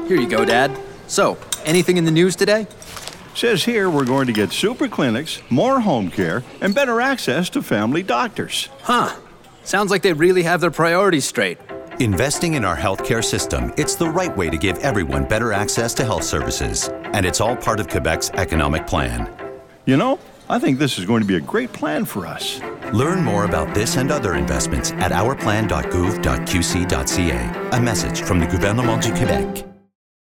Here you go, Dad. So, anything in the news today? Says here we're going to get super clinics, more home care, and better access to family doctors. Huh. Sounds like they really have their priorities straight. Investing in our healthcare system, it's the right way to give everyone better access to health services. And it's all part of Quebec's economic plan. You know, I think this is going to be a great plan for us. Learn more about this and other investments at ourplan.gouv.qc.ca. A message from the Gouvernement du Québec.